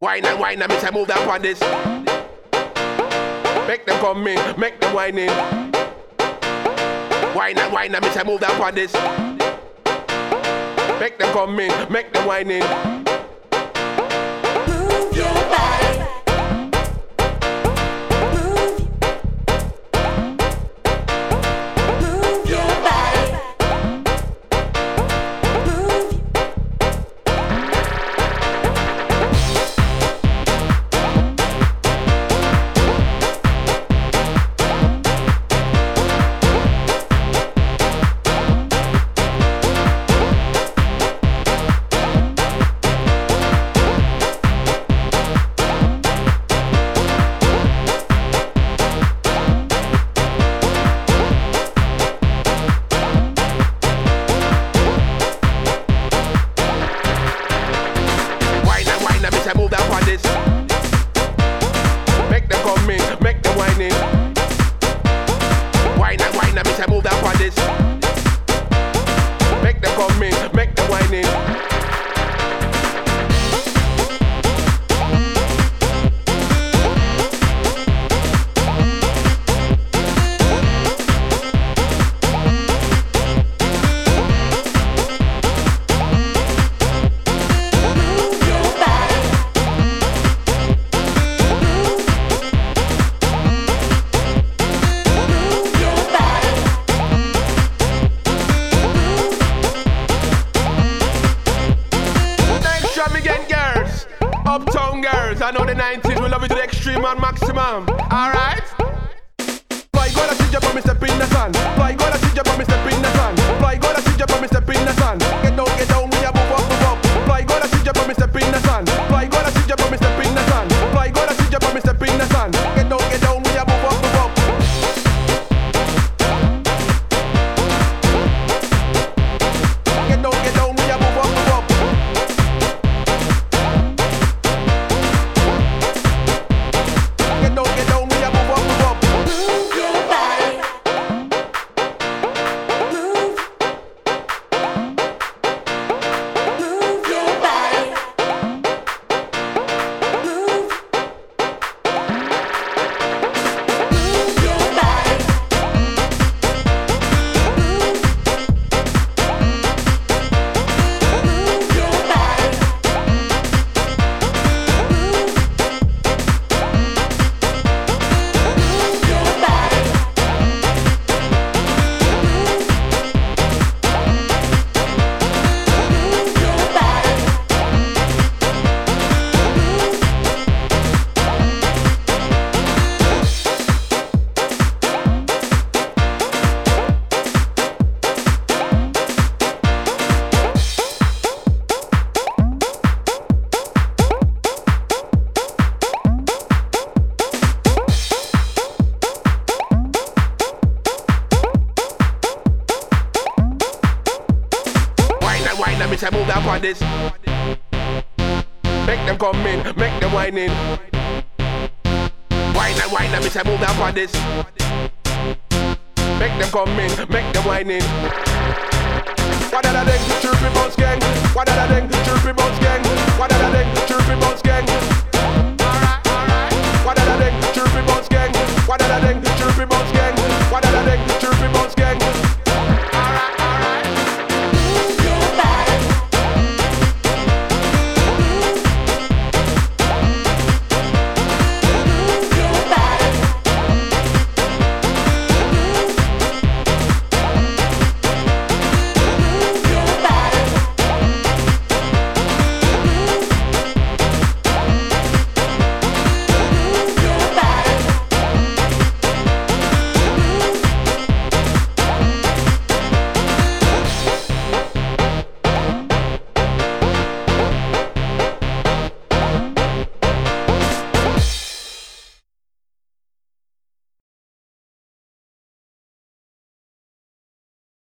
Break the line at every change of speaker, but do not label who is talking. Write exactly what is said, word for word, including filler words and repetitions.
Wine and wine and me say move that on this. Make them come in, make them whine in. Wine and wine and me say move that on this. Make them come in, make them whine in.
Move your body. Move your body. Move.
Move that on this. Make them come in, make them whine in. Wine and wine and me say move that on this. Make them come in, make them whine in. Uptown girls, I know the nineties, we love it to the extreme and maximum. Alright? Fly go to see jump on me step in the sun. Fly go to see jump on me step in the sun. Fly go to see jump on me step in the sun. Get down, get down, we a move up, move up. Fly go to see jump on me step in the sun. Fly go to see jump on me step in the sun. Fly go to see jump on me step in the sun. Get down, get down, we a move up, move up. Get down, get down, we a move up, move up. Get down, get down, we a move up, move up.
Move your body. Move. Move your body. Move. Move your body. Move. Move your body. Move. Move your body. Move your body.
Wine and wine and me say move that on this. Make them come in, make them whine in. Wine and wine and me say move that on this. Make them come in, make them whine in. What da da ding, chirpy bounce gang. What da da ding, chirpy bounce gang. What da da ding, chirpy bounce gang.